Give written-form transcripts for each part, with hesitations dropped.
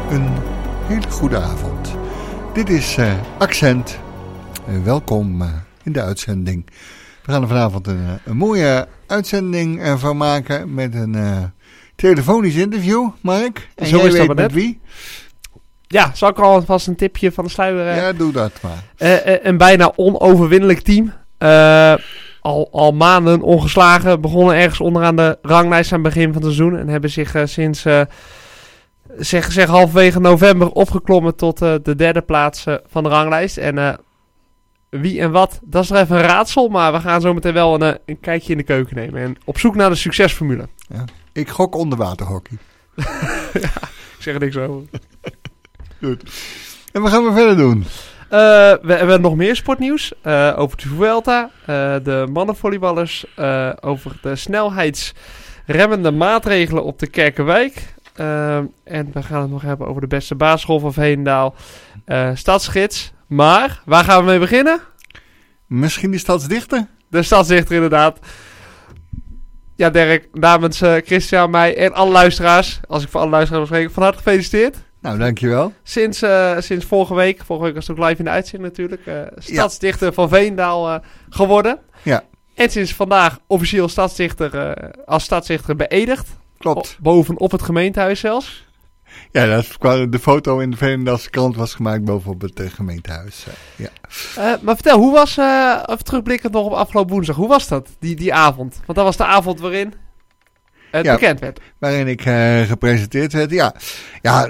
een hele goede avond. Dit is Accent. Welkom in de uitzending. We gaan er vanavond een mooie uitzending van maken met een telefonisch interview, Mark. En zo is dat met wie? Ja, zal ik alvast een tipje van de sluier? Ja, doe dat maar. Een bijna onoverwinnelijk team. Al maanden ongeslagen. Begonnen ergens onderaan de ranglijst aan het begin van het seizoen. En hebben zich sinds halverwege november opgeklommen tot de derde plaats van de ranglijst. En wie en wat, dat is er even een raadsel. Maar we gaan zo meteen wel een kijkje in de keuken nemen. En op zoek naar de succesformule. Ja. Ik gok onderwaterhockey. Ja, ik zeg er niks over. Goed. En wat gaan we verder doen? We hebben nog meer sportnieuws over de Vuelta, de mannenvolleyballers, over de snelheidsremmende maatregelen op de Kerkenwijk. En we gaan het nog hebben over de beste basisschool van Veenendaal, Stadsgids. Maar, waar gaan we mee beginnen? Misschien die Stadsdichter? De Stadsdichter inderdaad. Ja, Dirk, namens Christian, mij en alle luisteraars, als ik voor alle luisteraars spreek, van harte gefeliciteerd. Nou, dankjewel. Sinds vorige week was het ook live in de uitzending natuurlijk, stadsdichter van Veenendaal geworden. Ja. En sinds vandaag officieel als stadsdichter beëdigd. Klopt. Bovenop het gemeentehuis zelfs. Ja, de foto in de Veenendaalse krant was gemaakt bovenop het gemeentehuis. Ja. Maar vertel, hoe was, even terugblikkend nog op afgelopen woensdag, hoe was dat, die avond? Want dat was de avond waarin het bekend werd. Waarin ik gepresenteerd werd, ja.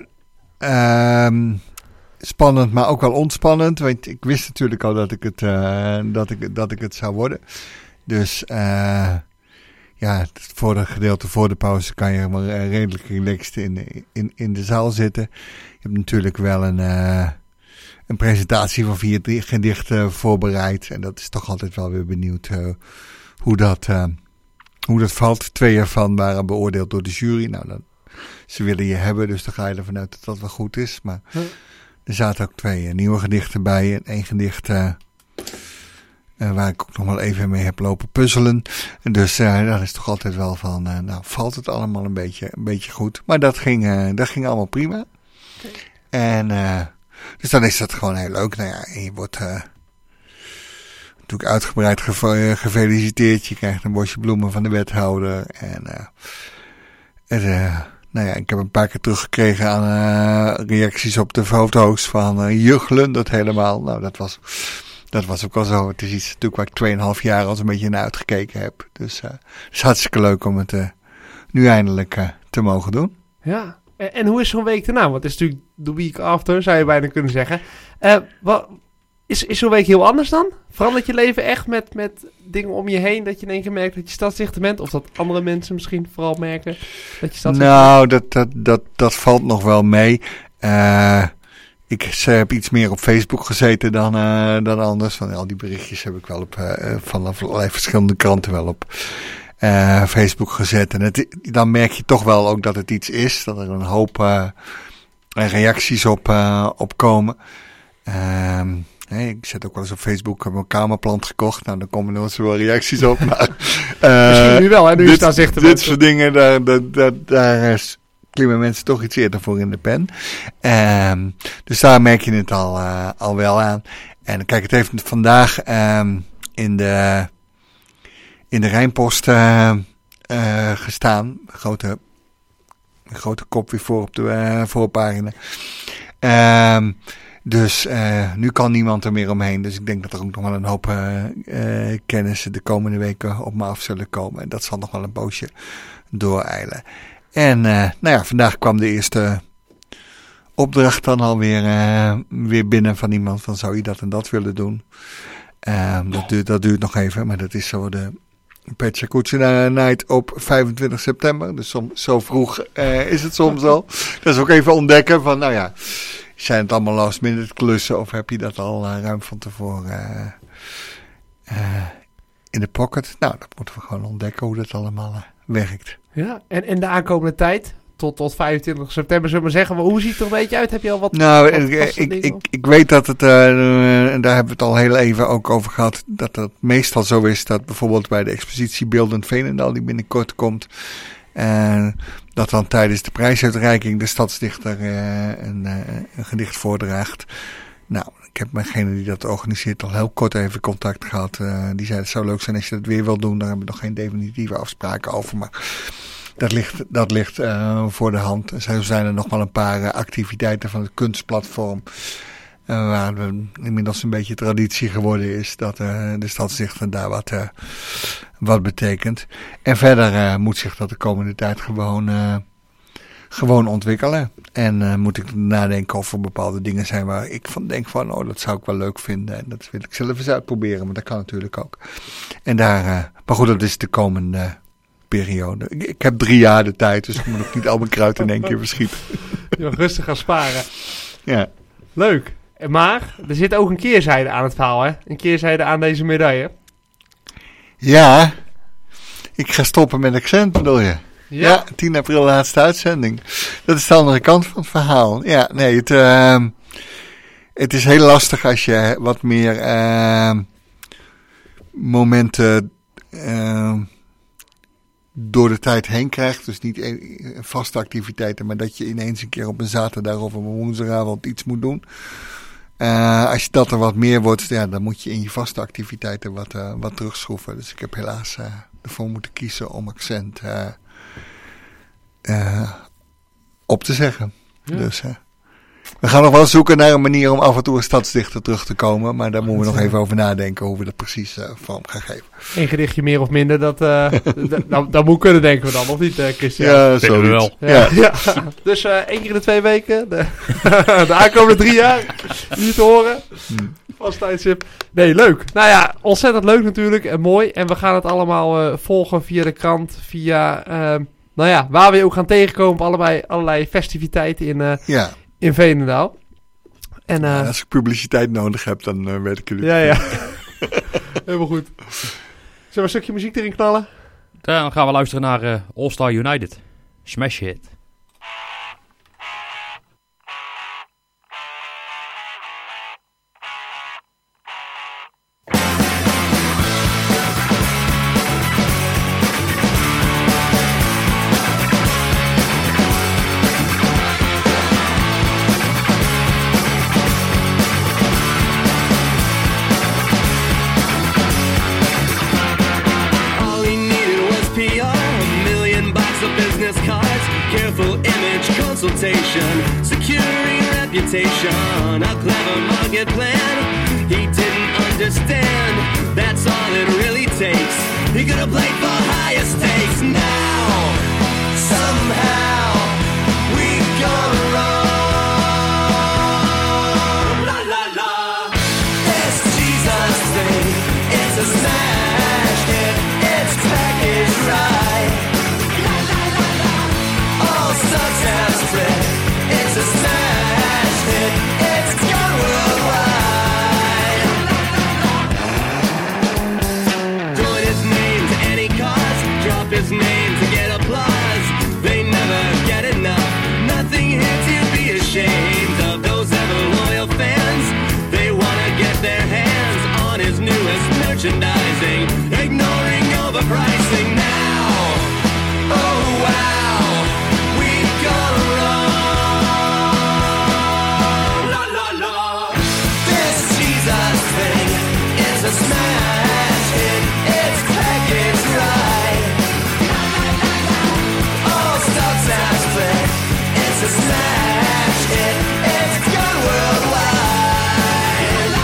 Spannend, maar ook wel ontspannend. Want ik wist natuurlijk al dat ik het zou worden. Dus het gedeelte voor de pauze kan je maar redelijk relaxed in de zaal zitten. Je hebt natuurlijk wel een presentatie van 4 gedichten voorbereid. En dat is toch altijd wel weer benieuwd hoe dat valt. 2 ervan waren beoordeeld door de jury. Nou, ze willen je hebben, dus dan ga je ervan uit dat dat wel goed is. Maar er zaten ook 2 nieuwe gedichten bij. En 1 gedicht waar ik ook nog wel even mee heb lopen puzzelen. En dus dat is toch altijd wel van, valt het allemaal een beetje goed. Maar dat ging allemaal prima. Okay. En dus dan is dat gewoon heel leuk. Nou ja, je wordt natuurlijk uitgebreid gefeliciteerd. Je krijgt een bosje bloemen van de wethouder. En ik heb een paar keer teruggekregen aan reacties op de foto's van juchelen dat helemaal. Nou, dat was ook wel zo. Het is iets natuurlijk waar ik 2,5 jaar al een beetje naar uitgekeken heb. Dus het is hartstikke leuk om het nu eindelijk te mogen doen. Ja, en hoe is zo'n week daarna? Want het is natuurlijk de week after, zou je bijna kunnen zeggen. Is zo'n week heel anders dan? Verandert je leven echt met dingen om je heen dat je in één keer merkt dat je stadsdichter bent? Of dat andere mensen misschien vooral merken dat je stadsdichter bent? Nou, dat valt nog wel mee. Ik heb iets meer op Facebook gezeten dan anders. Van al die berichtjes heb ik wel van allerlei verschillende kranten wel op Facebook gezet. En dan merk je toch wel ook dat het iets is. Dat er een hoop reacties op komen. Ik zet ook wel eens op Facebook, ik heb een kamerplant gekocht. Nou, dan komen er wel zoveel reacties op. Maar, misschien nu wel, hè? Nu staat zich dit soort dingen, daar klimmen mensen toch iets eerder voor in de pen. Dus daar merk je het al wel aan. En kijk, het heeft vandaag in de Rijnpost gestaan. Een grote kop weer voor op de voorpagina. Dus nu kan niemand er meer omheen. Dus ik denk dat er ook nog wel een hoop kennissen de komende weken op me af zullen komen. En dat zal nog wel een poosje dooreilen. En vandaag kwam de eerste opdracht dan alweer weer binnen van iemand van zou je dat en dat willen doen. Dat duurt nog even, maar dat is zo de Petja Night op 25 september. Dus zo vroeg is het soms al. Dat is ook even ontdekken van zijn het allemaal last minute klussen of heb je dat al ruim van tevoren in de pocket? Nou, dat moeten we gewoon ontdekken hoe dat allemaal werkt. Ja, en de aankomende tijd, tot 25 september zullen we zeggen, maar hoe ziet het er een beetje uit? Heb je al wat? Nou, ik weet dat het, en daar hebben we het al heel even ook over gehad, dat het meestal zo is dat bijvoorbeeld bij de expositie Beeldend Veenendaal die binnenkort komt, Dat dan tijdens de prijsuitreiking de stadsdichter een gedicht voordraagt. Nou, ik heb met degene die dat organiseert al heel kort even contact gehad. Die zei het zou leuk zijn als je dat weer wil doen. Daar hebben we nog geen definitieve afspraken over. Maar dat ligt voor de hand. Zo zijn er nog wel een paar activiteiten van het kunstplatform. Waar we inmiddels een beetje traditie geworden is. Dat de stadsdichter daar wat betekent. En verder moet zich dat de komende tijd gewoon ontwikkelen. En moet ik nadenken of er bepaalde dingen zijn waar ik van denk van, dat zou ik wel leuk vinden. En dat wil ik zelf eens uitproberen, maar dat kan natuurlijk ook. En maar goed, dat is de komende periode. Ik heb 3 jaar de tijd, dus ik moet ook niet al mijn kruid in één keer verschieten. Je mag rustig gaan sparen. Ja. Leuk. Maar er zit ook een keerzijde aan het verhaal, hè? Een keerzijde aan deze medaille. Ja, ik ga stoppen met Accent, bedoel je? Ja, 10 april laatste uitzending. Dat is de andere kant van het verhaal. Ja, nee, het is heel lastig als je wat meer momenten door de tijd heen krijgt. Dus niet vaste activiteiten, maar dat je ineens een keer op een zaterdag of op een woensdagavond iets moet doen. Als dat er wat meer wordt, dan moet je in je vaste activiteiten wat terugschroeven. Dus ik heb helaas ervoor moeten kiezen om Accent op te zeggen. Ja. Dus we gaan nog wel zoeken naar een manier om af en toe een stadsdichter terug te komen. Maar daar moeten we nog even over nadenken hoe we dat precies vorm gaan geven. Een gedichtje meer of minder, dat moet kunnen, denken we dan. Of niet, Christian? Ja, zo wel. Ja. Dus 1 keer in de 2 weken. De aankomende 3 jaar. Niet te horen. Vast tijdstip. Nee, leuk. Nou ja, ontzettend leuk natuurlijk. En mooi. En we gaan het allemaal volgen via de krant. Via, waar we je ook gaan tegenkomen op allerlei festiviteiten in Veenendaal. En, als ik publiciteit nodig heb, dan weet ik het. Ja. Helemaal goed. Zullen we een stukje muziek erin knallen? Dan gaan we luisteren naar All Star United. Smash Hit. Securing reputation, a clever market plan. He didn't understand, that's all it really takes. He could have played for higher stakes. Now, somehow, we gone wrong. La la la, this Jesus thing, it's a smash hit, it's packaged right. La la la la, all success split. It's a smash hit, it's gone worldwide. Join his name to any cause, drop his name to get applause. They never get enough, nothing here to be ashamed of. Those ever loyal fans, they wanna get their hands on his newest merchandising, ignoring overpricing now. Oh wow, we've gone wrong. It's a smash hit, it's packaged right. All stocks have split. It's a smash hit, it's gone worldwide.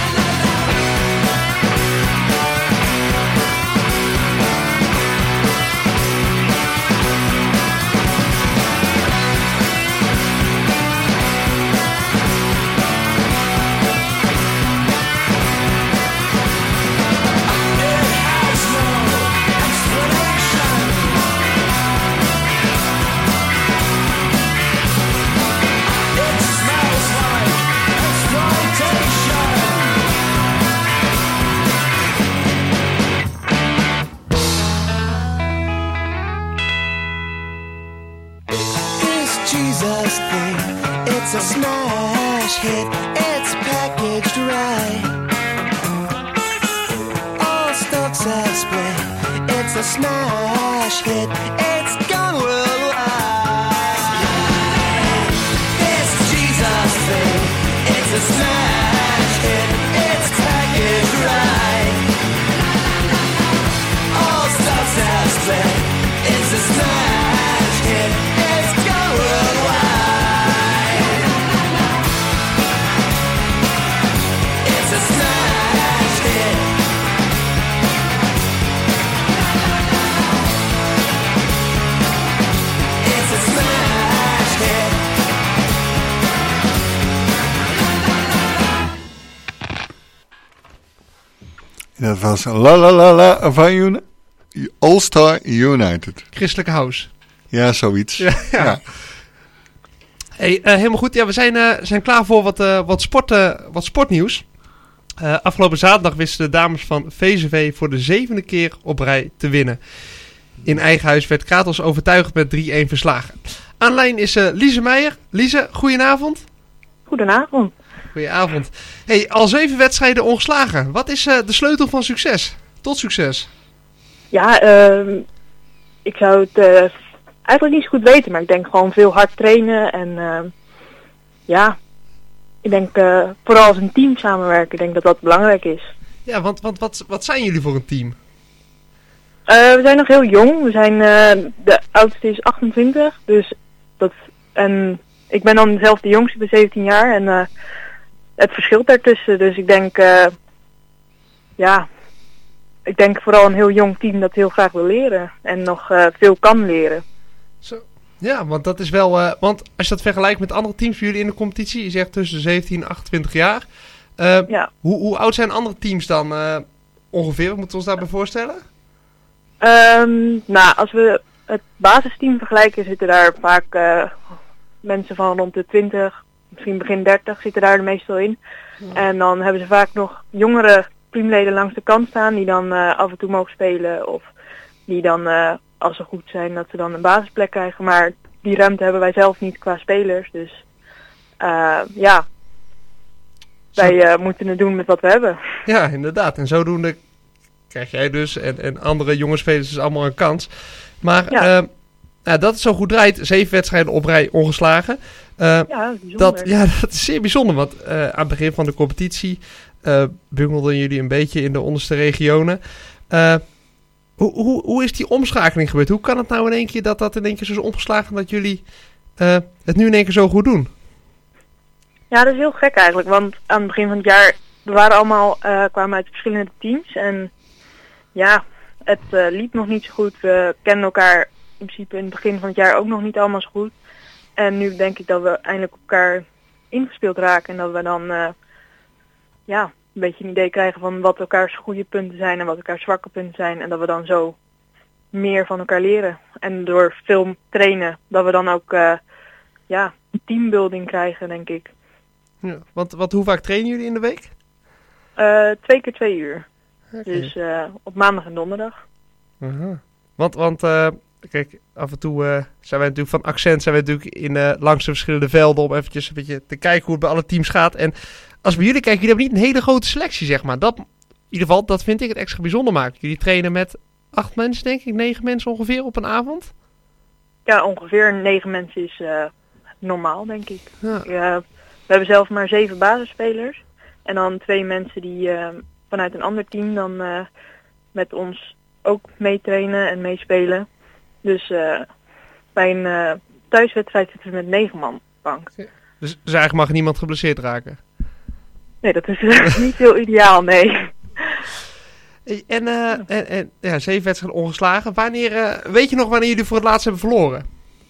Jesus thing, it's a smash hit, it's packaged right. All stocks have split, it's a smash hit, it's gone worldwide. Dat was La La La La van All-Star United. Christelijke House. Ja, zoiets. Ja. Hey, helemaal goed. Ja, we zijn klaar voor wat sportnieuws. Afgelopen zaterdag wisten de dames van VZV voor de 7e keer op rij te winnen. In eigen huis werd Kratos overtuigend met 3-1 verslagen. Aan de lijn is Lise Meijer. Lise, goedenavond. Goedenavond. Goedenavond. Hey, al 7 wedstrijden ongeslagen. Wat is de sleutel van succes? Tot succes. Ja, ik zou het eigenlijk niet zo goed weten, maar ik denk gewoon veel hard trainen en ik denk vooral als een team samenwerken, ik denk dat dat belangrijk is. Ja, want wat zijn jullie voor een team? We zijn nog heel jong, we zijn, de oudste is 28, dus en ik ben dan zelf de jongste, ik ben 17 jaar en het verschilt daartussen, dus ik denk, ik denk vooral een heel jong team dat heel graag wil leren en nog veel kan leren. Zo. Ja, want dat is wel, want als je dat vergelijkt met andere teams voor jullie in de competitie, je zegt tussen 17 en 28 jaar, hoe oud zijn andere teams dan ongeveer? Wat moeten we ons daarbij voorstellen? Als we het basisteam vergelijken, zitten daar vaak mensen van rond de 20, misschien begin 30 zitten daar de meestal in. Ja. En dan hebben ze vaak nog jongere teamleden langs de kant staan die dan af en toe mogen spelen. Of die dan, als ze goed zijn, dat ze dan een basisplek krijgen. Maar die ruimte hebben wij zelf niet qua spelers. Dus wij moeten het doen met wat we hebben. Ja, inderdaad. En zodoende krijg jij dus en andere jonge spelers dus allemaal een kans. Maar dat het zo goed draait, 7 wedstrijden op rij ongeslagen. Dat is zeer bijzonder, want aan het begin van de competitie bungelden jullie een beetje in de onderste regionen. Hoe is die omschakeling gebeurd? Hoe kan het nou in één keer dat in één keer zo is omgeslagen dat jullie het nu in één keer zo goed doen? Ja, dat is heel gek eigenlijk, want aan het begin van het jaar, we waren allemaal, kwamen uit verschillende teams en ja, het liep nog niet zo goed. We kennen elkaar in principe in het begin van het jaar ook nog niet allemaal zo goed. En nu denk ik dat we eindelijk elkaar ingespeeld raken en dat we dan een beetje een idee krijgen van wat elkaars goede punten zijn en wat elkaars zwakke punten zijn. En dat we dan zo meer van elkaar leren. En door veel trainen, dat we dan ook een teambuilding krijgen, denk ik. Ja, want hoe vaak trainen jullie in de week? 2 keer 2 uur. Okay. Dus op maandag en donderdag. Uh-huh. Want kijk, af en toe zijn wij natuurlijk van accent, zijn wij natuurlijk langs de verschillende velden om eventjes een beetje te kijken hoe het bij alle teams gaat. En als bij jullie kijken, jullie hebben niet een hele grote selectie, zeg maar. Dat, in ieder geval, dat vind ik het extra bijzonder maken. Jullie trainen met 8 mensen, denk ik, 9 mensen ongeveer op een avond? Ja, ongeveer 9 mensen is normaal, denk ik. Ja. We hebben zelf maar 7 basisspelers. En dan 2 mensen die vanuit een ander team dan met ons ook meetrainen en meespelen. Dus bij een thuiswedstrijd zitten we met 9 man op de bank. Ja. Dus eigenlijk mag niemand geblesseerd raken? Nee, dat is niet heel ideaal, nee. En 7 wedstrijden ongeslagen. Weet je nog wanneer jullie voor het laatst hebben verloren?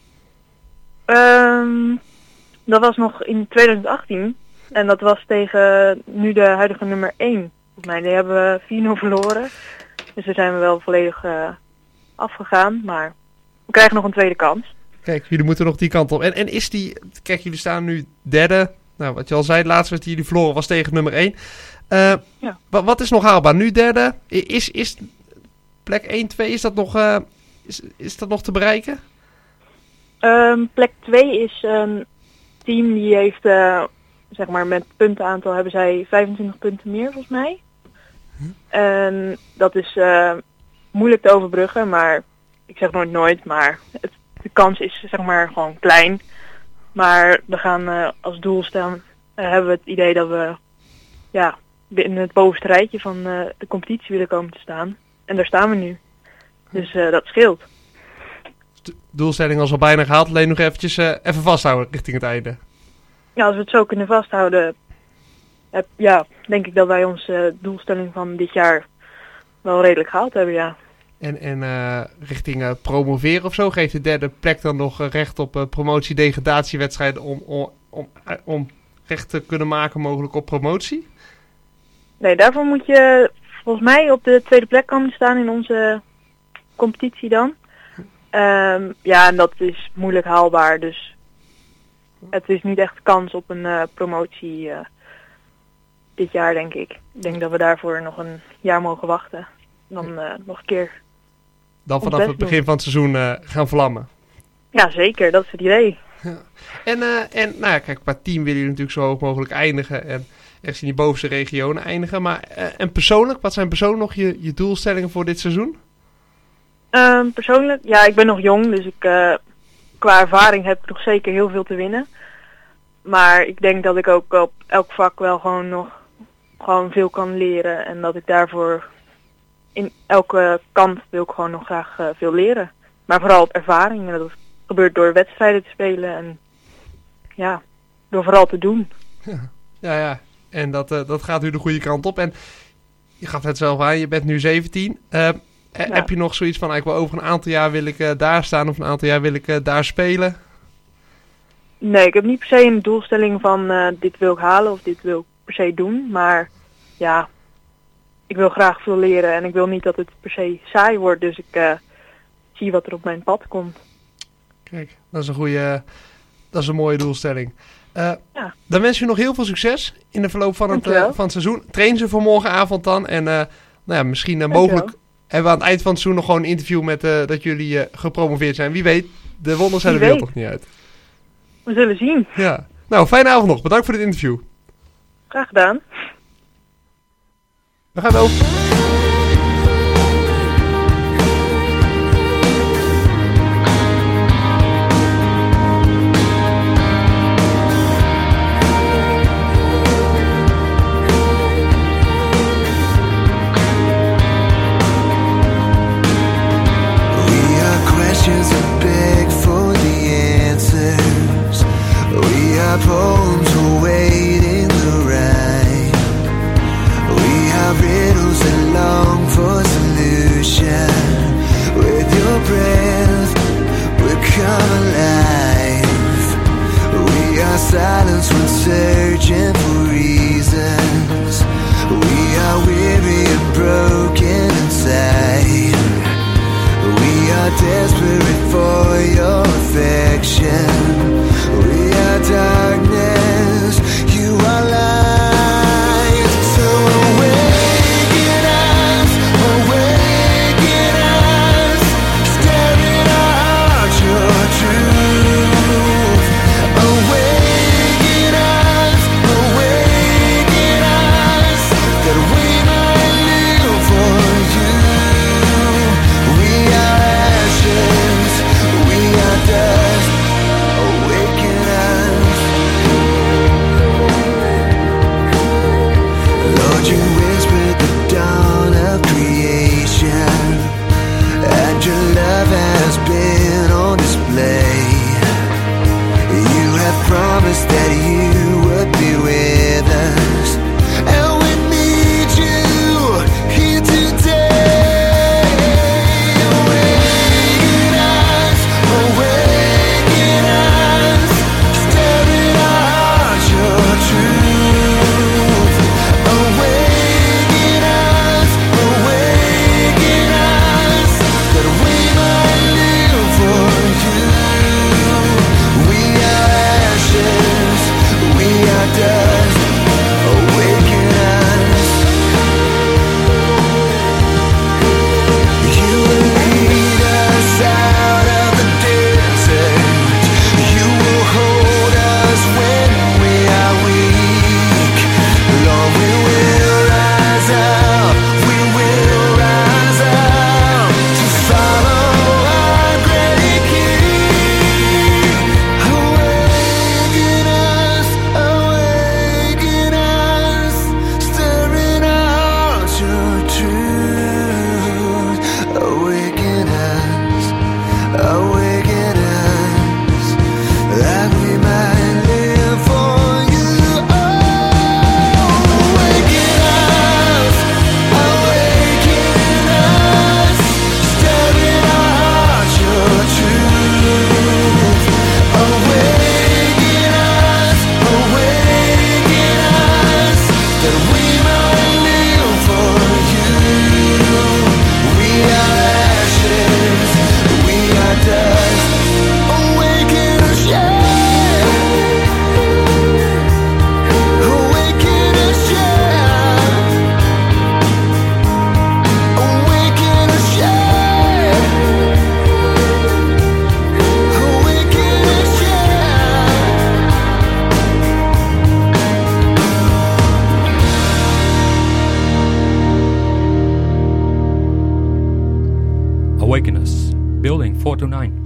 Dat was nog in 2018. En dat was tegen nu de huidige nummer 1. Volgens mij, die hebben we 4-0 verloren. Dus daar zijn we wel volledig afgegaan. Maar we krijgen nog een tweede kans. Kijk, jullie moeten nog die kant op. En is die... Kijk, jullie staan nu derde. Nou, wat je al zei, de laatste wedstrijd die jullie verloren was tegen nummer 1. Wat is nog haalbaar? Nu derde. Is plek 1, 2, is dat nog te bereiken? Plek 2 is een team die heeft, zeg maar met puntenaantal hebben zij 25 punten meer volgens mij. En dat is moeilijk te overbruggen, maar ik zeg nooit, maar de kans is zeg maar gewoon klein. Maar we gaan als doel staan, hebben we het idee dat we in het bovenste rijtje van de competitie willen komen te staan. En daar staan we nu. Dus dat scheelt. De doelstelling was al bijna gehaald, alleen nog eventjes even vasthouden richting het einde. Ja, als we het zo kunnen vasthouden, denk ik dat wij onze doelstelling van dit jaar wel redelijk gehaald hebben, ja. En richting promoveren of zo, geeft de derde plek dan nog recht op promotie-degradatiewedstrijden om recht te kunnen maken mogelijk op promotie? Nee, daarvoor moet je volgens mij op de tweede plek komen te staan in onze competitie dan. Ja, en dat is moeilijk haalbaar. Dus het is niet echt kans op een promotie dit jaar, denk ik. Ik denk dat we daarvoor nog een jaar mogen wachten. Dan nog een keer. Dan Ons vanaf best het begin van het seizoen gaan vlammen. Ja, zeker. Dat is het idee. En nou ja, kijk, qua team willen jullie natuurlijk zo hoog mogelijk eindigen. En echt in die bovenste regionen eindigen. Maar en persoonlijk, wat zijn persoonlijk nog je doelstellingen voor dit seizoen? Persoonlijk, ja, ik ben nog jong. Dus ik, qua ervaring heb ik nog zeker heel veel te winnen. Maar ik denk dat ik ook op elk vak wel gewoon veel kan leren. En dat ik daarvoor in elke kant wil ik gewoon nog graag veel leren. Maar vooral op ervaring. En dat gebeurt door wedstrijden te spelen. En ja, door vooral te doen. Ja. En dat gaat nu de goede kant op. En je gaf het zelf aan, je bent nu 17. Heb je nog zoiets van, ik wil over een aantal jaar wil ik daar staan of een aantal jaar wil ik daar spelen? Nee, ik heb niet per se een doelstelling van dit wil ik halen of dit wil ik per se doen. Maar ja, ik wil graag veel leren en ik wil niet dat het per se saai wordt. Dus ik zie wat er op mijn pad komt. Kijk, dat is een mooie doelstelling. Dan wens je nog heel veel succes in de verloop van het seizoen. Train ze voor morgenavond dan. En nou ja, misschien mogelijk hebben we aan het eind van het seizoen nog gewoon een interview met dat jullie gepromoveerd zijn. Wie weet, de wonders zijn de wereld toch niet uit. We zullen zien. Ja. Nou, fijne avond nog. Bedankt voor dit interview. Graag gedaan. We gaan over. Poems awaiting the rain. We have riddles that long for solution. With your breath, we'll come alive. We are silence when searching for reasons. We are weary and broken inside. We are desperate for your affection. We are darkness, you are light. So awaken us, stare in our hearts your truth. Awaken us, that we might live for you. We are ashes, we are dust. Awaken us, Lord. You whispered the dawn of creation, and your love has been on display. You have promised that you would be with us, and we need you here today. Awaken us, stare in our hearts your truth. Awaken us, that we might live for you. We are ashes, tonijn.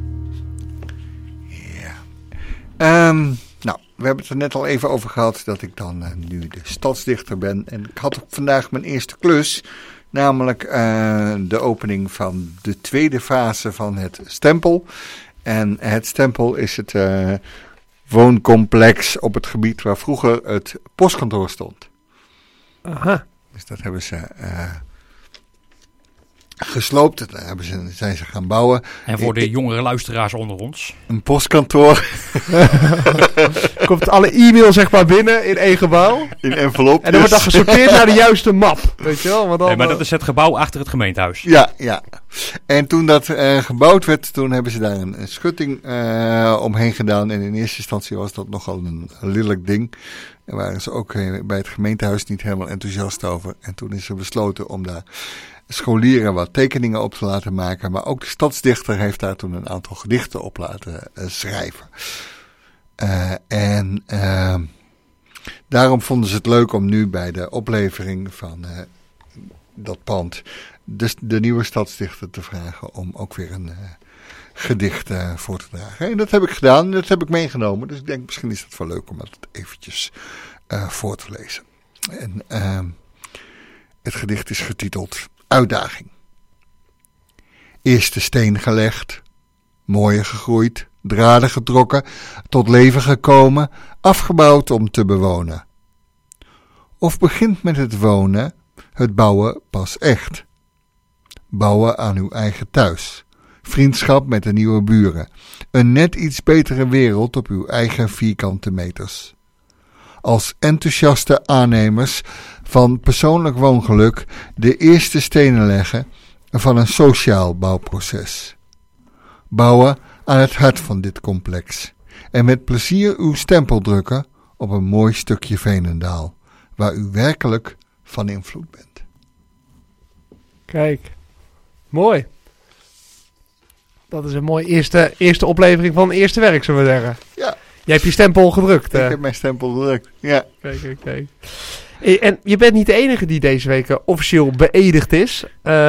Nou, we hebben het er net al even over gehad dat ik dan nu de stadsdichter ben. En ik had ook vandaag mijn eerste klus. Namelijk de opening van de tweede fase van het Stempel. En het Stempel is het wooncomplex op het gebied waar vroeger het postkantoor stond. Aha. Dus dat hebben ze gesloopt. Daar zijn ze gaan bouwen. En voor de jongere luisteraars onder ons. Een postkantoor Komt alle e-mail zeg maar binnen in één gebouw. in envelop. En dan wordt dan gesorteerd naar de juiste map. Weet je wel? Want dan, Nee, maar dat is het gebouw achter het gemeentehuis. Ja. En toen dat gebouwd werd, toen hebben ze daar een schutting omheen gedaan. En in eerste instantie was dat nogal een lelijk ding. Daar waren ze ook bij het gemeentehuis niet helemaal enthousiast over. En toen is er besloten om daar scholieren wat tekeningen op te laten maken. Maar ook de stadsdichter heeft daar toen een aantal gedichten op laten schrijven. Daarom vonden ze het leuk om nu bij de oplevering van dat pand de nieuwe stadsdichter te vragen om ook weer een gedicht voor te dragen. En dat heb ik gedaan, dat heb ik meegenomen. Dus ik denk misschien is het wel leuk om dat eventjes voor te lezen. En het gedicht is getiteld Uitdaging. Eerste steen gelegd, mooier gegroeid, draden getrokken, tot leven gekomen, afgebouwd om te bewonen. Of begint met het wonen, het bouwen pas echt. Bouwen aan uw eigen thuis, vriendschap met de nieuwe buren, een net iets betere wereld op uw eigen vierkante meters. Als enthousiaste aannemers van persoonlijk woongeluk de eerste stenen leggen van een sociaal bouwproces. Bouwen aan het hart van dit complex en met plezier uw stempel drukken op een mooi stukje Veenendaal, waar u werkelijk van invloed bent. Kijk, mooi. Dat is een mooi eerste oplevering van het eerste werk, zullen we zeggen. Ja. Jij hebt je stempel gedrukt. Ik heb mijn stempel gedrukt, ja. Kijk. En je bent niet de enige die deze week officieel beëdigd is.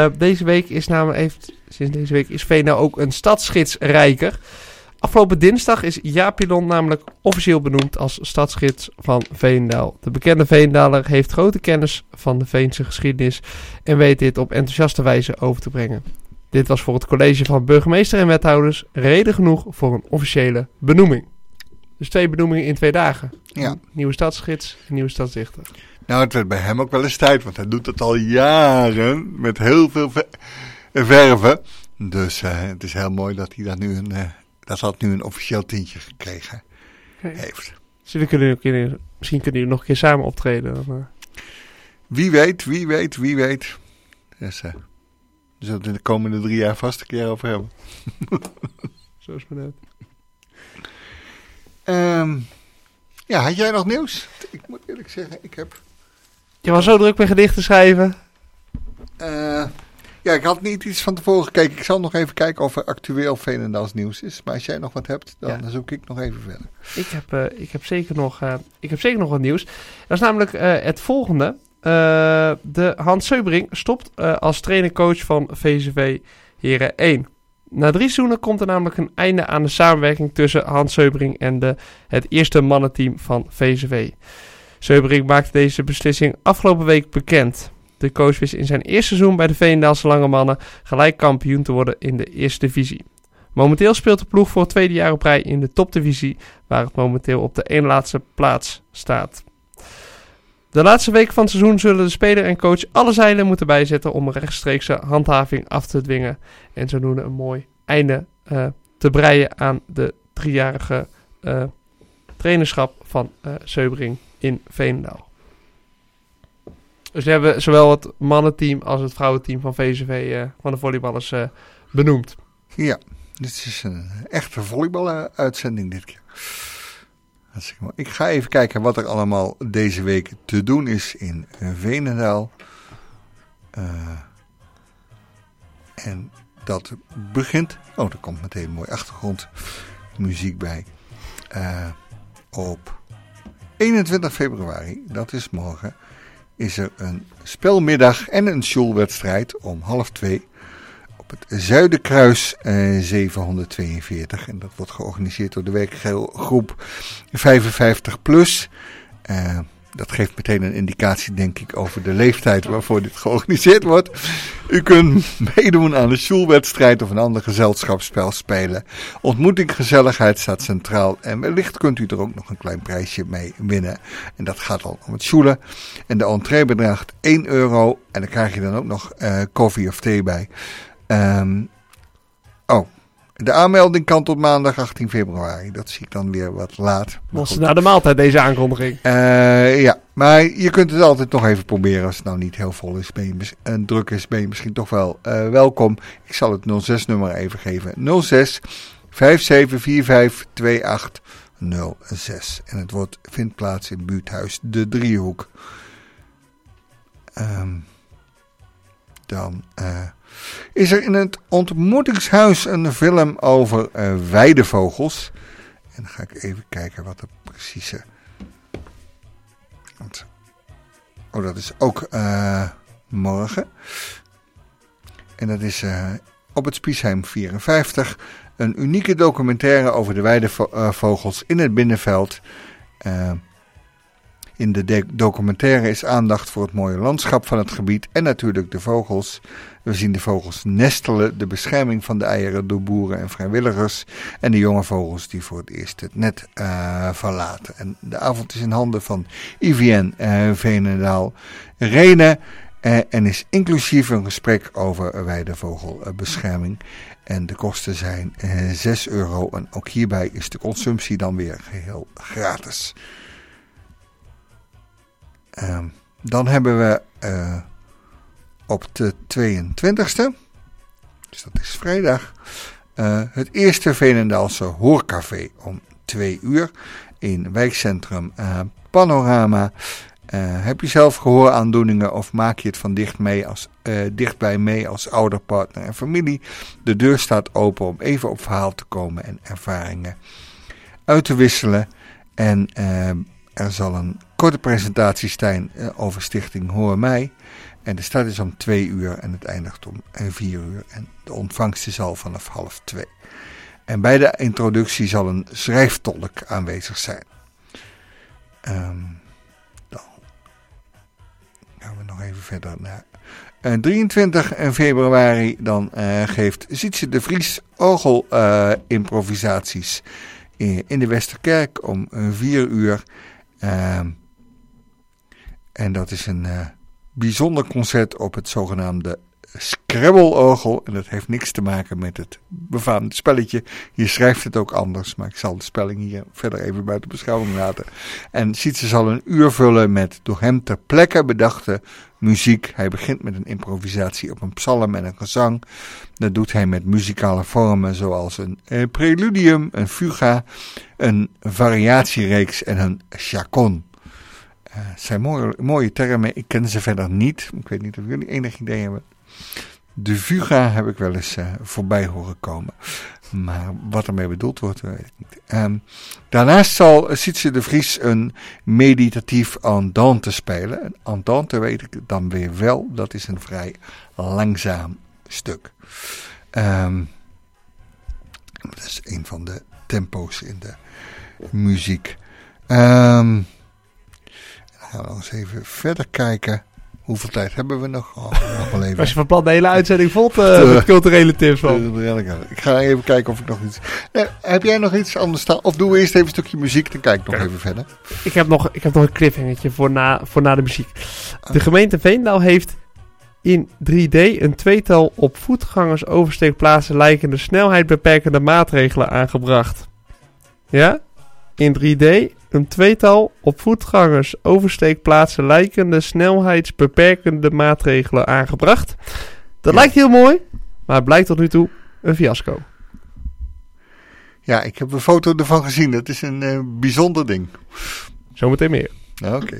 Sinds deze week is Veenendaal ook een stadsgidsrijker. Afgelopen dinsdag is Jaap Pilon namelijk officieel benoemd als stadsgids van Veenendaal. De bekende Veenendaler heeft grote kennis van de Veense geschiedenis en weet dit op enthousiaste wijze over te brengen. Dit was voor het college van burgemeester en wethouders reden genoeg voor een officiële benoeming. Dus 2 benoemingen in 2 dagen. Ja. Nieuwe stadsgids en nieuwe stadsdichter. Nou, het werd bij hem ook wel eens tijd, want hij doet het al jaren met heel veel verven. Dus het is heel mooi dat hij dat nu een officieel tintje gekregen heeft. Dus misschien kunnen jullie nog een keer samen optreden. Dan, Wie weet. Dus we zullen het in de komende 3 jaar vast een keer over hebben. Zo is het net. Ja, had jij nog nieuws? Ik moet eerlijk zeggen, ik heb... Je was zo druk met gedichten schrijven. Ja, ik had niet iets van tevoren gekeken. Ik zal nog even kijken of er actueel Veenendaals nieuws is. Maar als jij nog wat hebt, dan zoek ik nog even verder. Ik heb zeker nog wat nieuws. Dat is namelijk het volgende. De Hans Seubring stopt als trainer-coach van VCV Heren 1. Na 3 seizoenen komt er namelijk een einde aan de samenwerking tussen Hans Seubring en het eerste mannenteam van VCV. Seubring maakte deze beslissing afgelopen week bekend. De coach wist in zijn eerste seizoen bij de Veenendaalse Lange Mannen gelijk kampioen te worden in de eerste divisie. Momenteel speelt de ploeg voor het 2e jaar op rij in de topdivisie, waar het momenteel op de 1 laatste plaats staat. De laatste week van het seizoen zullen de speler en coach alle zeilen moeten bijzetten om een rechtstreekse handhaving af te dwingen. En zodoende een mooi einde te breien aan de 3-jarige trainerschap van Seubring in Veenendaal. Dus we hebben zowel het mannenteam als het vrouwenteam van VCV van de volleyballers benoemd. Ja, dit is een echte volleybaluitzending dit keer. Ik ga even kijken wat er allemaal deze week te doen is in Veenendaal. En dat begint... Oh, er komt meteen mooi achtergrondmuziek bij. Op 21 februari, dat is morgen, is er een spelmiddag en een schoolwedstrijd om 1:30 op het Zuiderkruis 742. En dat wordt georganiseerd door de werkgroep 55+. Dat geeft meteen een indicatie, denk ik, over de leeftijd waarvoor dit georganiseerd wordt. U kunt meedoen aan een schoolwedstrijd of een ander gezelschapsspel spelen. Ontmoeting, gezelligheid staat centraal. En wellicht kunt u er ook nog een klein prijsje mee winnen. En dat gaat al om het schoelen. En de entree bedraagt €1. En daar krijg je dan ook nog koffie of thee bij. De aanmelding kan tot maandag 18 februari. Dat zie ik dan weer wat laat. Was het na de maaltijd deze aankondiging? Ja, maar je kunt het altijd nog even proberen. Als het nou niet heel vol is en druk is, ben je misschien toch wel welkom. Ik zal het 06-nummer even geven. 06 5745 2806. En het vindt plaats in buurthuis De Driehoek. Dan is er in het ontmoetingshuis een film over weidevogels. En dan ga ik even kijken wat de precieze... dat is ook morgen. En dat is op het Spiesheim 54. Een unieke documentaire over de weidevogels in het Binnenveld. In de documentaire is aandacht voor het mooie landschap van het gebied en natuurlijk de vogels. We zien de vogels nestelen, de bescherming van de eieren door boeren en vrijwilligers en de jonge vogels die voor het eerst het net verlaten. En de avond is in handen van IVN Veenendaal Renen en is inclusief een gesprek over weidevogelbescherming. En de kosten zijn €6 en ook hierbij is de consumptie dan weer geheel gratis. Dan hebben we op de 22e, dus dat is vrijdag, het eerste Veenendaalse hoorcafé om 2:00 in wijkcentrum Panorama. Heb je zelf gehooraandoeningen of maak je het van dichtbij mee als ouder, partner en familie? De deur staat open om even op verhaal te komen en ervaringen uit te wisselen. En er zal een korte presentatie zijn over Stichting Hoor Mij. En de start is om 2:00 en het eindigt om 4:00. En de ontvangst is al vanaf 1:30. En bij de introductie zal een schrijftolk aanwezig zijn. Dan gaan we nog even verder naar 23 februari. Dan geeft Sietse de Vries orgelimprovisaties in de Westerkerk om 4:00. En dat is een bijzonder concert op het zogenaamde Scrabble-orgel. En dat heeft niks te maken met het befaamde spelletje. Hier schrijft het ook anders, maar ik zal de spelling hier verder even buiten beschouwing laten. En Sietse zal een uur vullen met door hem ter plekke bedachte muziek. Hij begint met een improvisatie op een psalm en een gezang. Dat doet hij met muzikale vormen zoals een preludium, een fuga, een variatiereeks en een chacon. Het zijn mooie termen, ik ken ze verder niet. Ik weet niet of jullie enig idee hebben. De fuga heb ik wel eens voorbij horen komen. Maar wat ermee bedoeld wordt, weet ik niet. Daarnaast zal Sietse de Vries een meditatief andante spelen. Een andante weet ik dan weer wel. Dat is een vrij langzaam stuk. Dat is een van de tempo's in de muziek. Dan gaan we nog eens even verder kijken. Hoeveel tijd hebben we nog? Nog wel even. Was je van plan de hele uitzending vol met culturele tips van? Ik ga even kijken of ik nog iets... heb jij nog iets anders staan? Of doen we eerst even een stukje muziek, dan kijk ik nog even verder. Ik heb nog een cliffhangertje voor na de muziek. De gemeente Veenendaal heeft in 3D een tweetal op voetgangers oversteekplaatsen lijkende snelheidbeperkende maatregelen aangebracht. Ja? In 3D een tweetal op voetgangers oversteekplaatsen lijkende snelheidsbeperkende maatregelen aangebracht. Dat lijkt heel mooi, maar het blijkt tot nu toe een fiasco. Ja, ik heb een foto ervan gezien. Dat is een bijzonder ding. Zometeen meer. Oké.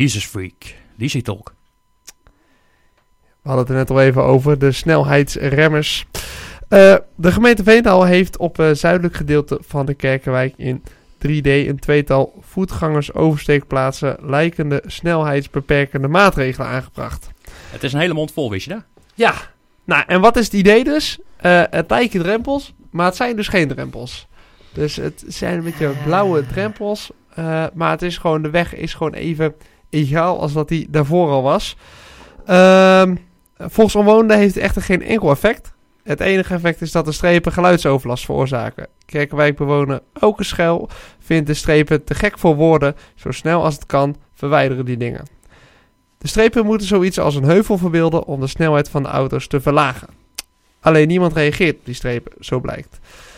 Jesus Freak. Die zit ook. We hadden het er net al even over, de snelheidsremmers. De gemeente Veenendaal heeft op het zuidelijk gedeelte van de Kerkenwijk in 3D een tweetal voetgangersoversteekplaatsen lijkende snelheidsbeperkende maatregelen aangebracht. Het is een hele mond vol, wist je dat? Ja, nou en wat is het idee dus? Het lijken drempels, maar het zijn dus geen drempels. Dus het zijn een beetje blauwe drempels, maar het is gewoon, de weg is gewoon even egaal als dat die daarvoor al was. Volgens omwonenden heeft het echter geen enkel effect. Het enige effect is dat de strepen geluidsoverlast veroorzaken. Kerkenwijkbewoner Auke Schuil vindt de strepen te gek voor woorden. Zo snel als het kan, verwijderen die dingen. De strepen moeten zoiets als een heuvel verbeelden om de snelheid van de auto's te verlagen. Alleen niemand reageert op die strepen, zo blijkt.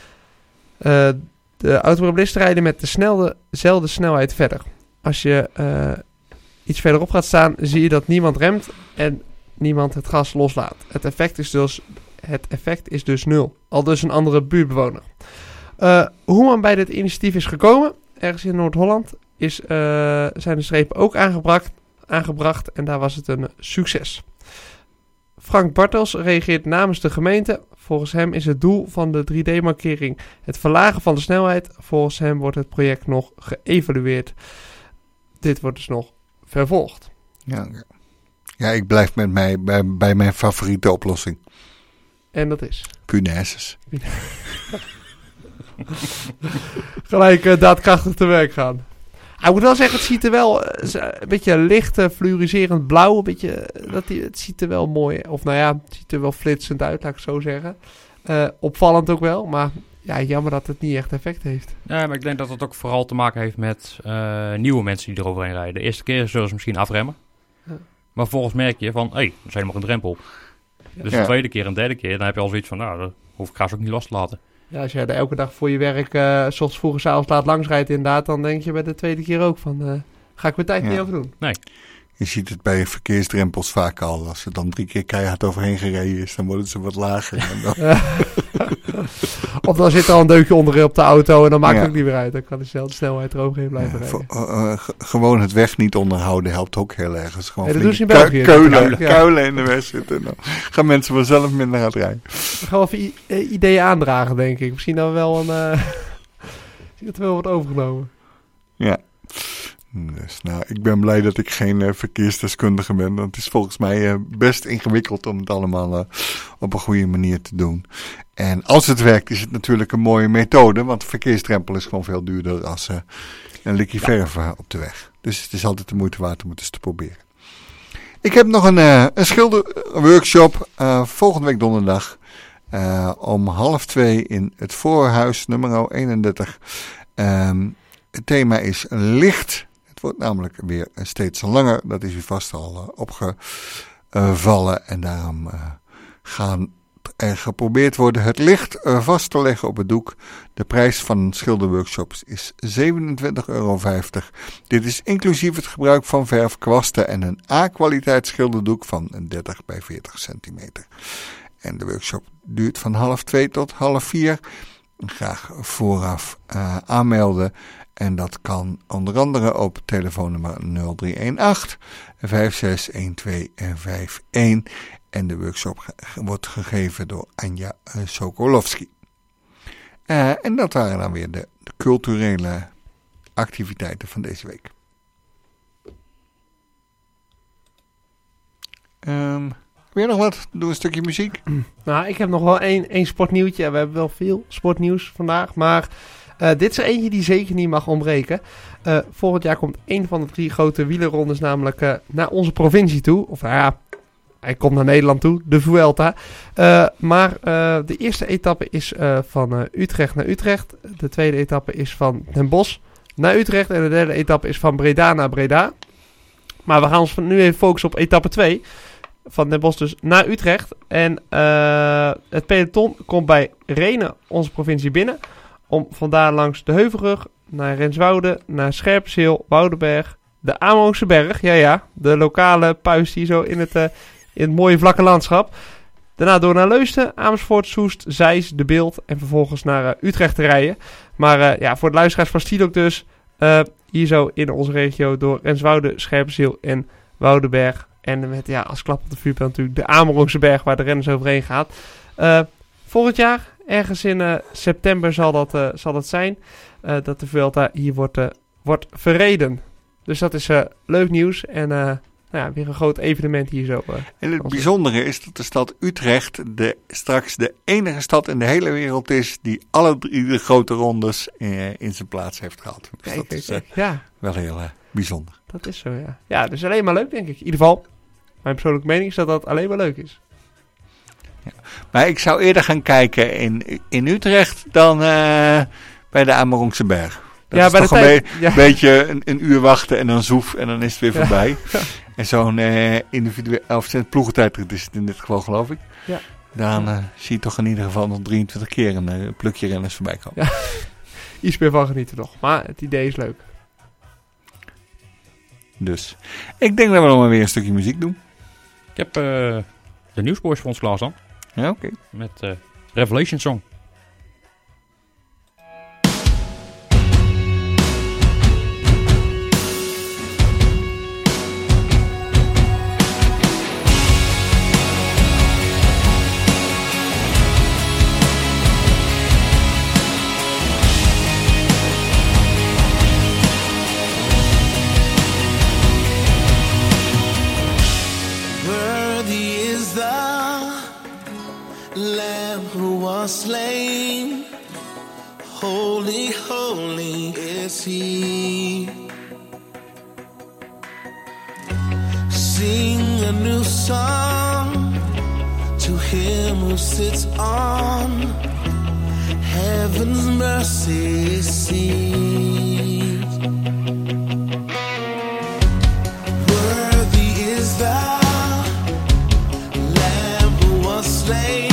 De automobilisten rijden met dezelfde snelheid verder. Als je iets verderop gaat staan, zie je dat niemand remt en niemand het gas loslaat. Het effect is dus nul. Al dus een andere buurtbewoner. Hoe men bij dit initiatief is gekomen, ergens in Noord-Holland, zijn de strepen ook aangebracht en daar was het een succes. Frank Bartels reageert namens de gemeente. Volgens hem is het doel van de 3D-markering het verlagen van de snelheid. Volgens hem wordt het project nog geëvalueerd. Dit wordt dus nog vervolgd. Ja, ik blijf bij mijn favoriete oplossing. En dat is? Punaises. Gelijk daadkrachtig te werk gaan. Ik moet wel zeggen, het ziet er wel een beetje licht fluoriserend blauw. Een beetje, het ziet er wel mooi, of nou ja, het ziet er wel flitsend uit, laat ik het zo zeggen. Opvallend ook wel, maar ja, jammer dat het niet echt effect heeft. Ja, maar ik denk dat het ook vooral te maken heeft met nieuwe mensen die eroverheen rijden. De eerste keer zullen ze misschien afremmen. Ja. Maar vervolgens merk je van, er is helemaal een drempel. Ja. Dus de tweede keer en derde keer, dan heb je al zoiets van, nou, dat hoef ik graag ook niet los te laten. Ja, als jij er elke dag voor je werk, 's ochtends vroeg en 's avonds laat langs rijdt inderdaad, dan denk je bij de tweede keer ook van, ga ik mijn tijd niet over doen. Nee. Je ziet het bij verkeersdrempels vaak al. Als er dan 3 keer keihard overheen gereden is, dan worden ze wat lager. En dan... Of dan zit er al een deukje onder op de auto en dan maakt het ook niet meer uit. Dan kan dezelfde snelheid eroverheen blijven rijden. Gewoon het weg niet onderhouden helpt ook heel erg. Als gewoon dat doen ze in België. Kuilen in de weg zitten. Dan gaan mensen vanzelf minder hard rijden. We gaan wel even ideeën aandragen, denk ik. Misschien dat we wel Misschien dat er wel wordt overgenomen. Ja. Dus ik ben blij dat ik geen verkeersdeskundige ben. Want het is volgens mij best ingewikkeld om het allemaal op een goede manier te doen. En als het werkt is het natuurlijk een mooie methode. Want de verkeersdrempel is gewoon veel duurder als een likje verf op de weg. Dus het is altijd de moeite waard om het eens te proberen. Ik heb nog een schilderworkshop volgende week donderdag. Om 1:30 in het Voorhuis nummer 31. Het thema is licht. Het wordt namelijk weer steeds langer. Dat is u vast al opgevallen. En daarom gaan er geprobeerd worden het licht vast te leggen op het doek. De prijs van schilderworkshops is €27,50. Dit is inclusief het gebruik van verf, kwasten en een A-kwaliteit schilderdoek van 30 bij 40 centimeter. En de workshop duurt van 1:30 tot 3:30. Graag vooraf aanmelden. En dat kan onder andere op telefoonnummer 0318 561251. En de workshop wordt gegeven door Anja Sokolowski. En dat waren dan weer de culturele activiteiten van deze week. Weer nog wat? Doe een stukje muziek. Nou, ik heb nog wel één sportnieuwtje. We hebben wel veel sportnieuws vandaag. Maar dit is er eentje die zeker niet mag ontbreken. Volgend jaar komt 1 van de 3 grote wielerrondes namelijk naar onze provincie toe. Of nou ja, hij komt naar Nederland toe. De Vuelta. Maar de eerste etappe is van Utrecht naar Utrecht. De tweede etappe is van Den Bosch naar Utrecht. En de derde etappe is van Breda naar Breda. Maar we gaan ons nu even focussen op etappe 2. Van Den Bosch dus naar Utrecht. En het peloton komt bij Renen, onze provincie, binnen. Om vandaar langs de Heuvelrug naar Renswoude, naar Scherpenzeel, Woudenberg, de Amoonse Berg. Ja, de lokale puis die zo in het mooie vlakke landschap. Daarna door naar Leusden, Amersfoort, Soest, Zeist, De Bilt en vervolgens naar Utrecht te rijden. Maar voor de luisteraars van Stielok dus, Hier zo in onze regio door Renswoude, Scherpenzeel en Woudenberg. En met als klap op de vuurpijl natuurlijk de Amerongse berg waar de renners overheen gaat. Volgend jaar, ergens in september zal dat zijn. Dat de Vuelta hier wordt verreden. Dus dat is leuk nieuws. En weer een groot evenement hier zo. En het bijzondere is dat de stad Utrecht straks de enige stad in de hele wereld is die alle 3 de grote rondes in zijn plaats heeft gehad. Dus dat is wel heel bijzonder. Dat is zo, ja. Ja, dus alleen maar leuk, denk ik. In ieder geval, mijn persoonlijke mening is dat dat alleen maar leuk is. Ja. Maar ik zou eerder gaan kijken in Utrecht dan bij de Amerongse berg. Dat is toch een beetje een uur wachten en dan zoef en dan is het weer voorbij. Ja. En zo'n individueel, of ploegentijdrit is het in dit geval geloof ik. Ja. Dan zie je toch in ieder geval nog 23 keer een plukje renners voorbij komen. Ja. Iets meer van genieten nog, maar het idee is leuk. Dus, ik denk dat we nog maar weer een stukje muziek doen. Ik heb de Nieuwsboys voor ons klaarstaan. Ja, oké. Met Revelation Song. Slain, holy, holy is he. Sing a new song to him who sits on heaven's mercy seat. Worthy is the Lamb who was slain.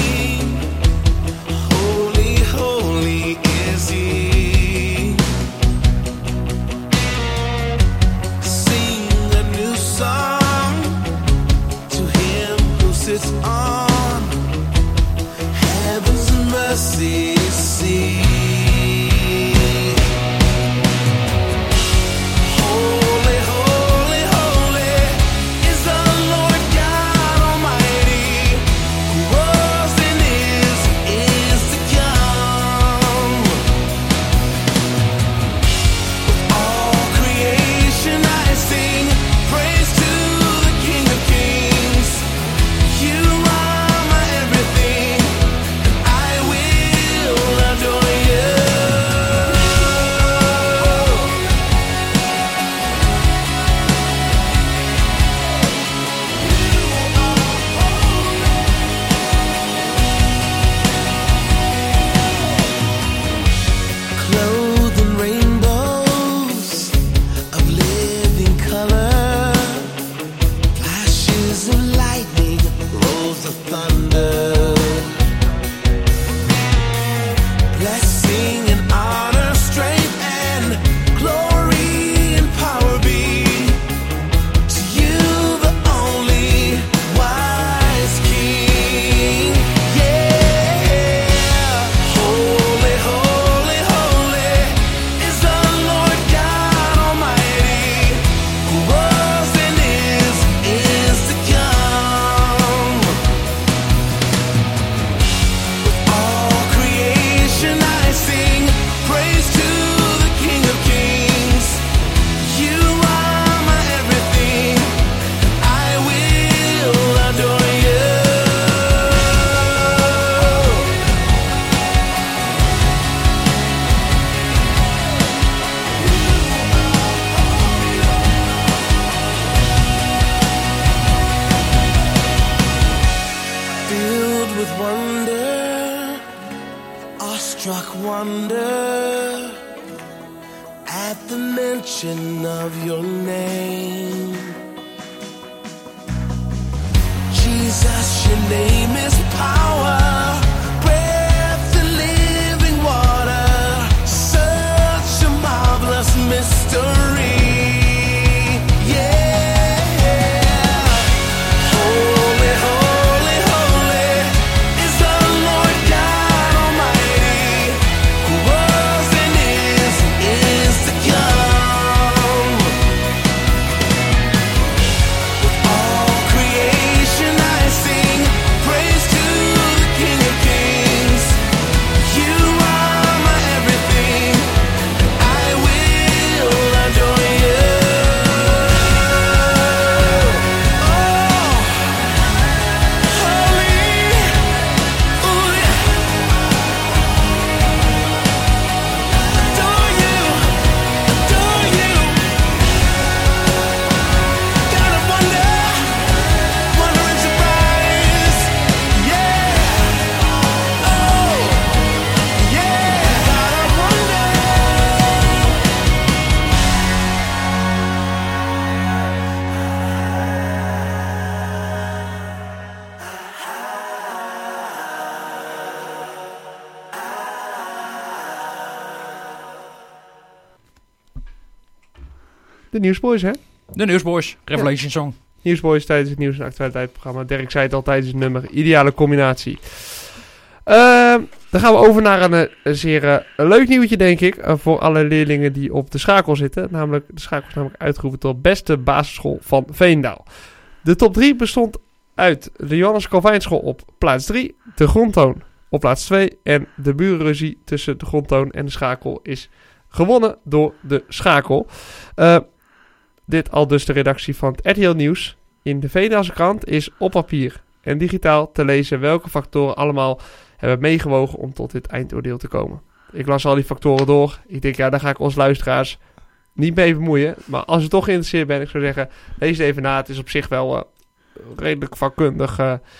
Is to come. de Newsboys, hè? De Newsboys, Revelation Song. Newsboys tijdens het nieuws- en actualiteitsprogramma. Dirk zei het al tijdens het nummer. Ideale combinatie. Dan gaan we over naar een zeer leuk nieuwtje, denk ik. Voor alle leerlingen die op de schakel zitten. Namelijk, de schakel is namelijk uitgeroepen tot beste basisschool van Veenendaal. De top 3 bestond uit de Johannes Calvijnschool op plaats 3. De Grondtoon op plaats 2. En de burenruzie tussen de Grondtoon en de schakel is gewonnen door de schakel. Dit al dus de redactie van het RTL Nieuws. In de Veenendaalse krant is op papier en digitaal te lezen welke factoren allemaal hebben meegewogen om tot dit eindoordeel te komen. Ik las al die factoren door. Ik denk, daar ga ik onze luisteraars niet mee bemoeien. Maar als je toch geïnteresseerd bent, ik zou zeggen, lees het even na. Het is op zich wel redelijk vakkundig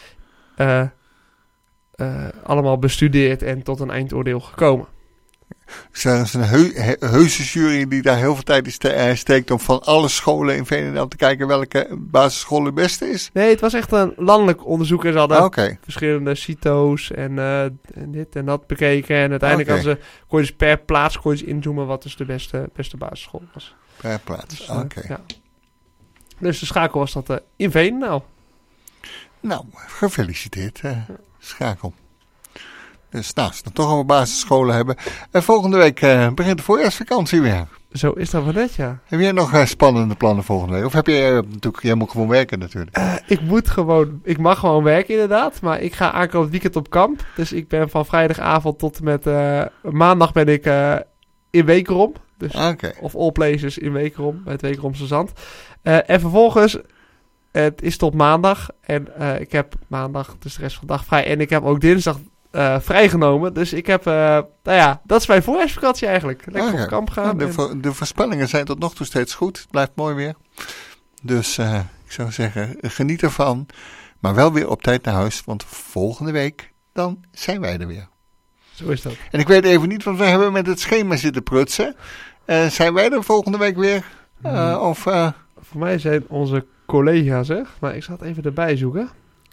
allemaal bestudeerd en tot een eindoordeel gekomen. Er is een heuse jury die daar heel veel tijd in steekt om van alle scholen in Veenendaal te kijken welke basisschool het beste is. Nee, het was echt een landelijk onderzoek. En ze hadden verschillende CITO's en dit en dat bekeken. En uiteindelijk kon je dus per plaats inzoomen wat dus de beste basisschool was. Per plaats, dus, oké. Dus de schakel was dat in Veenendaal. Nou, gefeliciteerd schakel. Dus als we dan toch allemaal basisscholen hebben. En volgende week begint de voorjaarsvakantie weer. Zo is dat wel net, ja. Heb jij nog spannende plannen volgende week? Of heb jij natuurlijk, jij moet gewoon werken natuurlijk. Ik mag gewoon werken inderdaad. Maar ik ga aankomend weekend op kamp. Dus ik ben van vrijdagavond tot en met maandag ben ik in Wekerom. Dus, of all places in Wekerom, bij het Wekeromse Zand. En vervolgens, het is tot maandag. En ik heb maandag dus de rest van de dag vrij. En ik heb ook dinsdag vrijgenomen. Dus ik heb, dat is mijn voorjaarsvakantie eigenlijk. Lekker op kamp gaan. De voorspellingen zijn tot nog toe steeds goed. Het blijft mooi weer. Dus ik zou zeggen, geniet ervan. Maar wel weer op tijd naar huis. Want volgende week, dan zijn wij er weer. Zo is dat. En ik weet even niet, want we hebben met het schema zitten prutsen. Zijn wij er volgende week weer? Voor mij zijn onze collega's er. Maar ik zal het even erbij zoeken.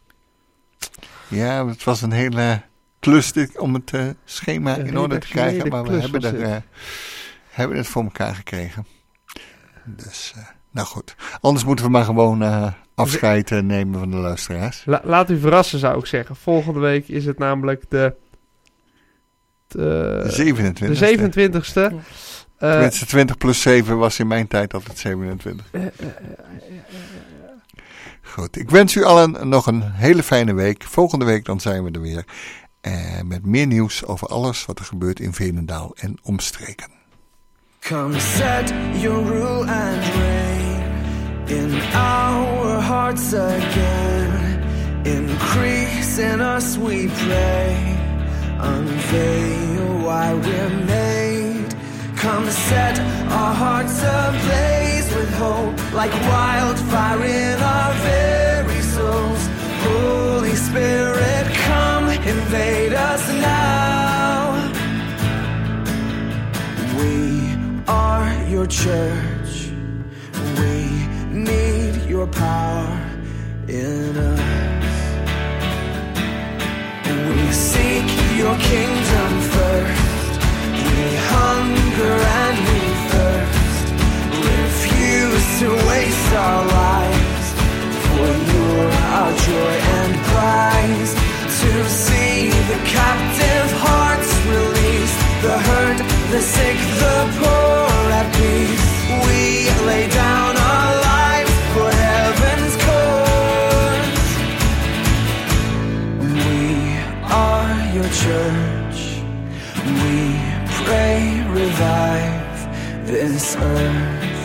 Ja, het was een hele klus om het schema in orde te krijgen. Maar we hebben het voor elkaar gekregen. Dus, nou goed. Anders moeten we maar gewoon afscheid nemen van de luisteraars. Laat u verrassen, zou ik zeggen. Volgende week is het namelijk de 27e. Tenminste, 20 plus 7 was in mijn tijd altijd 27. Goed, ik wens u allen nog een hele fijne week. Volgende week dan zijn we er weer. Met meer nieuws over alles wat er gebeurt in Veenendaal en omstreken. Come set your rule and reign in our hearts again. Increase in us we pray. Unveil why we're made. Come set our hearts ablaze with hope, like wildfire in our very souls. Holy Spirit, come invade us now. We are your church. We need your power in us. We seek your kingdom first. We hunger and we thirst. Refuse to waste our lives. For you're our joy and prize. To see the captive hearts released. The hurt, the sick, the poor at peace. We lay down our lives for heaven's cause. We are your church. We pray, revive this earth.